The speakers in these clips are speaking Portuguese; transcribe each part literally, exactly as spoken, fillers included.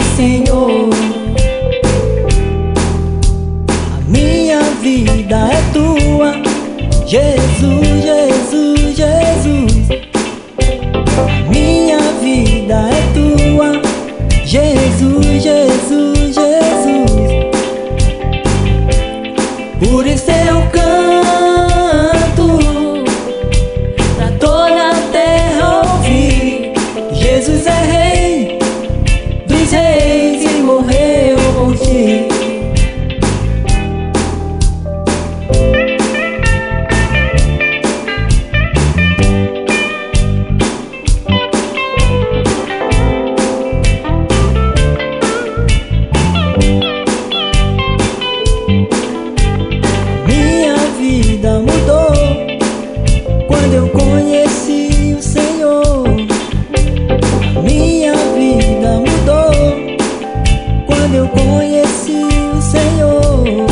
Senhor. A minha vida é tua, Jesus, Jesus, Jesus. A minha vida é tua, Jesus, Jesus, Jesus. Por isso eu canto pra toda a terra ouvir: Jesus é Rei dos reis e morreu por ti. Minha vida mudou quando eu conheci o Senhor. Minha vida mudou quando eu conheci o Senhor.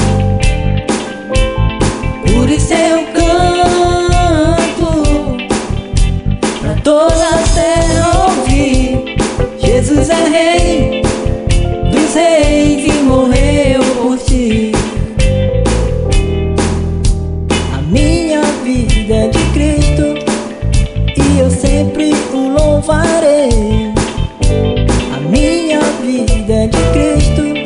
Por isso eu canto pra toda a terra ouvir: Jesus é Rei dos reis e morreu por ti. A minha vida é de Cristo e eu sempre o louvarei. A minha vida é de Cristo